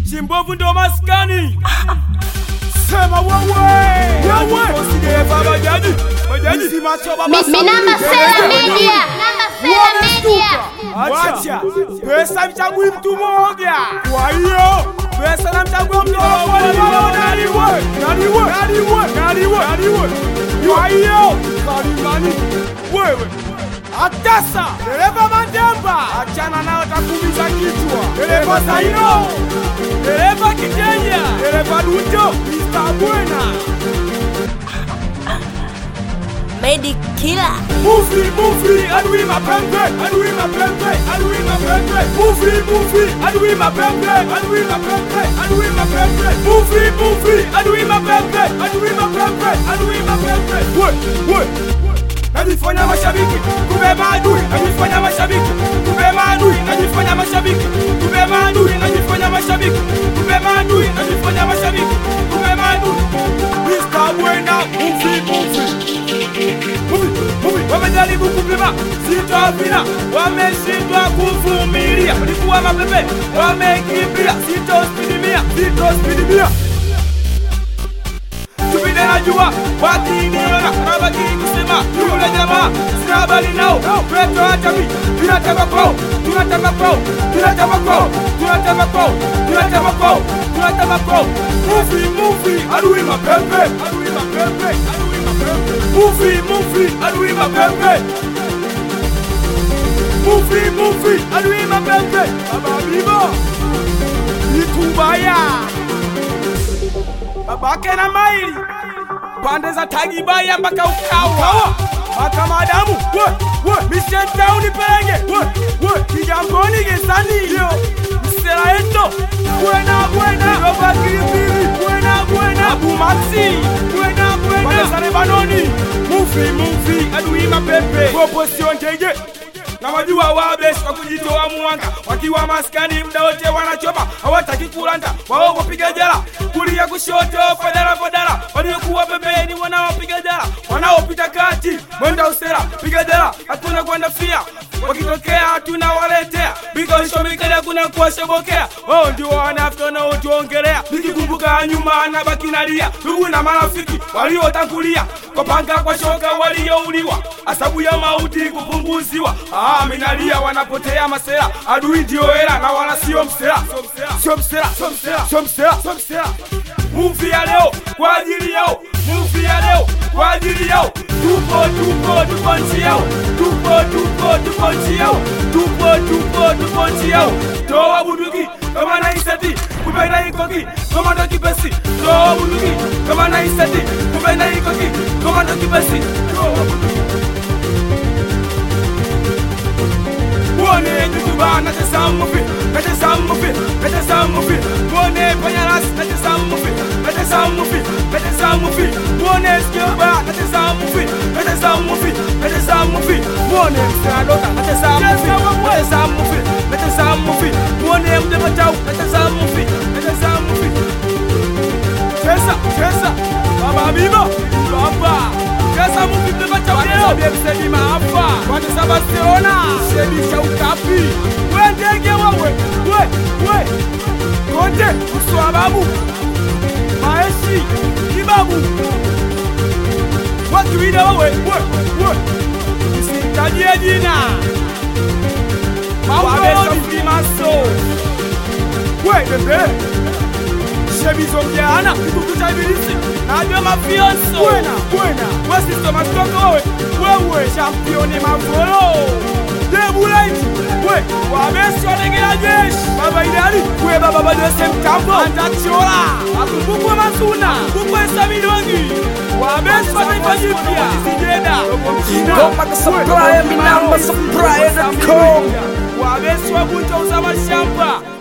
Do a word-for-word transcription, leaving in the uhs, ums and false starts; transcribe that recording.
Chimbovu ndo maskani. Sema wewe. Wewe usiye baba jadi. Bajaji si macho baba. Mimi namba Sela Media. Namba Sela Media. Acha. Pesa mchagui mtu mmoja. Kwa hiyo pesa na mchagua mtu mmoja. Nani wewe? Nani wewe? Nani wewe? Nani wewe? Nani wewe? Kwa hiyo kalimani wewe. Atasa, dereva Mandemba, achana nao takumiza kichwa. Dereva Zaino, dereva Kitenya, dereva Duto, Mister Buena. Made killer. Movie, movie, adui mapembe, adui mapembe, adui mapembe. Movie, movie, adui mapembe, adui mapembe, adui mapembe. Movie, movie, adui mapembe, adui mapembe, adui mapembe. We, we. Najifanya mashabiki, kumbe maadui. Najifanya mashabiki, kumbe maadui. Najifanya mashabiki, kumbe maadui. Najifanya mashabiki, kumbe maadui. Najifanya mashabiki, kumbe maadui. Mister Buena, movie, movie. Movie, movie. Wamejaribu kupima, sitopina. Wameshindwa kuvumilia. Walikuwa mapepe, wamekimbia. Sitospidimia, sitospidimia. Tupinde na jua, wakiniona nabaki kusema yule jamaa sina habari nao. Kwetu hata mimi tunataka kwao, tunataka kwao, tunataka kwao, tunataka kwao, tunataka kwao, tunataka kwao. Movie, movie, adui mapembe, adui mapembe, adui mapembe. Movie, movie, adui mapembe. Movie, movie, adui mapembe. Baba Bibo, Nikubaya. Babake na maili pande za Tagibaya mpaka Ukawa mpaka Madamu. We, we, Mission Town Pelenge. We, we, Kijamboni Gesani. Yo, Msela Eto. Buena, buena. Roba Kilipili. Buena, buena. Abu Maxi. Buena, buena. Pande za Lebanoni. Movie, movie, adui mapepe. Proposition Jege. Na wajua wabeshi kwa kujitoa muanga. Wakiwa maskani mda wote wanachoma. Hawataki kulanda, wao kupiga jala. Kulia kushoto, fadala fadala. Waliokuwa pembeni wanaopiga jala. Wanaopita kati, mwenda usera. Piga jala, hatuna kwenda fia. Wakitokea hatuna waletea. Bika usho mikada kuna kuwashobokea. Wao ndio wanafto na utuongelea. Nikikumbuka nyuma na baki nalia. Ndugu na marafiki waliotangulia. Kwa panga kwa shoka waliouliwa. Asabu ya mauti kupunguziwa. Ah, minalia wanapotea masela. Adui ndio hela na wala sio msela. Sio msela, sio msela, sio msela, sio msela. Movie ya leo kwa ajili yao. Movie ya leo kwa ajili yao. Tupo, tupo, tupo nchi yao. Tupo, tupo, tupo nchi yao. Tupo, tupo, tupo nchi yao. Toa bunduki kama na iseti, kupenda ikoki kama ndo kipesi. Toa bunduki kama na iseti, kupenda ikoki kama ndo kipesi. Toa bunduki. Wone kutuba na tesa movie, na tesa movie, na tesa movie. Wone panyalas na tesa movie, na tesa movie, na tesa movie. Wone skioba na tesa movie, na tesa movie, na tesa movie. Wone msalota na tesa movie, na tesa movie, na tesa movie. Wone mdematau na tesa movie, na tesa movie. Tesa, tesa, baba bibo, baba. Tesa movie mdematau leo. Sabia kusema maafa. Kwa tesa Barcelona. Sebisha ukapi. We ndege wawe. We, we. Konde, uswa babu. Maeshi, kibabu. Watu wina wawe. We, we. Usitajie jina. Wabesa Frimaso. We, bebe. Shebizo mjana. Kukuta ibilisi. Najua mafionso. Buena, buena. Wesi soma stoko we. Wewe, championi mafolo. Debulaiti, we, wabesi wanegea jeshi. Baba idari, we baba badese mtambo. Antachola, akubukwe mazuna. Kubukwe samidongi. Wabesi wanaifa jipia. Sijeda. Ngoma ka supply, mi namba supply dot com. Wabesi wakunja uzama shamba.